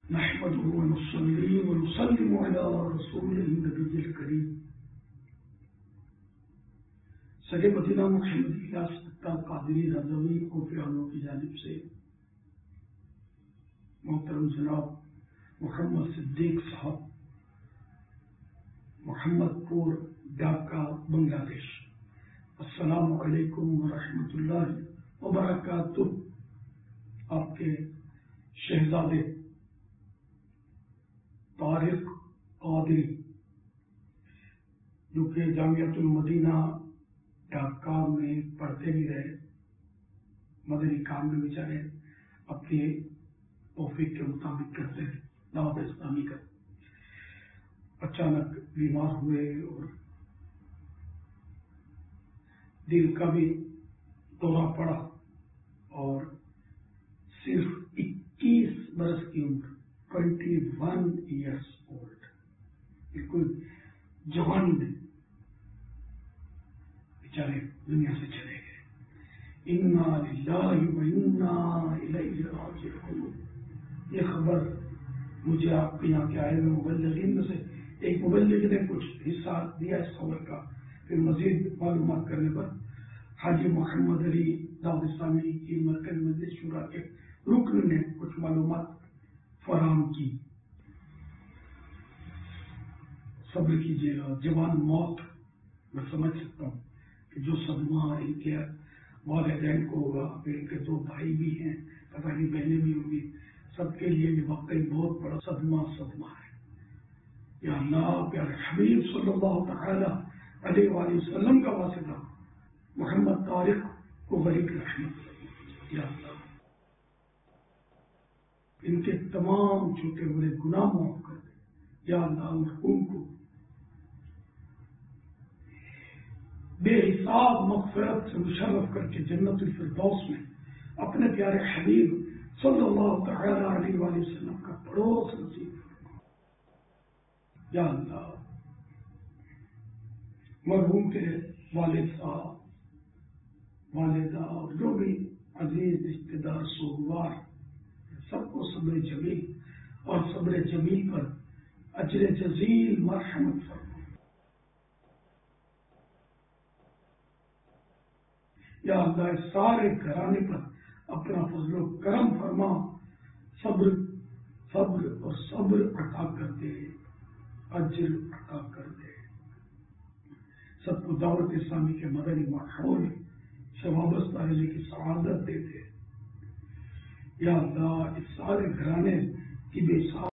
نحمده ونصلي ونسلم على رسوله النبي الكريم سگے مدینہ محمد الیاس فتاح قادری رضوی اور پیاروں کی جانب سے محترم جناب محمد صدیق صاحب، محمد پور، ڈھاکہ، بنگلہ دیش۔ السلام علیکم ورحمۃ اللہ وبرکاتہ۔ آپ کے شہزادے طارق قادری، جو کہ جامعۃ المدینہ ڈھاکہ میں پڑھتے بھی رہے، مدنی کام میں بیچارے اپنے توفیق کے مطابق کرتے ہیں دعوت اسلامی کا، اچانک بیمار ہوئے اور دل کا بھی دورہ پڑا اور صرف 21 برس کی عمر، 21 ایئرس اولڈ، بالکل جوانی میں بیچارے دنیا سے چلے گئے۔ انا للہ و انا الیہ راجعون۔ یہ خبر مجھے آپ کے یہاں کے آئے ہوئے مبلغین میں سے ایک مبلغ نے کچھ حصہ دیا اس خبر کا، پھر مزید معلومات کرنے پر حاجی محمد علی دعوت اسلامی کی مرکز مجلس شورا کے رکن نے کچھ معلومات فراہم کی۔ صبر کیجیے گا، جوان موت میں سمجھ سکتا ہوں کہ جو صدمہ ان کے والدین کو ہوگا، پھر ان کے 2 بھائی بھی ہیں، پتہ نہیں بہنیں بھی ہوں گی، سب کے لیے یہ واقعی بہت بڑا صدمہ ہے۔ یا اللہ، پیارے حبیب صلی اللہ تعالی علیہ وآلہ وسلم کا واسطہ محمد طارق کو غریب رحمت، یا اللہ ان کے تمام چھوٹے بڑے گناہ معاف کر دے، یا اللہ مرحوم کو بے حساب مغفرت سے مشرف کر کے جنت الفردوس میں اپنے پیارے حبیب صلی اللہ تعالی علیہ وآلہ وسلم کا پڑوس نصیب فرما۔ یا اللہ مرحوم کے والد صاحب، والدہ اور جو بھی عزیز رشتے دار سوگوار، سب کو صبر جمیل اور صبر جمیل پر اجر جزیل مرحمت فرما۔ یا اللہ اس سارے گھرانے پر اپنا فضل و کرم فرما، صبر اور صبر عطا کر دے، اجر عطا کر دے، سب کو دعوت اسلامی کے مدنی ماحول سے وابستہ رہنے کی سعادت دے دے۔ یا اللہ اس سارے گھرانے کی بے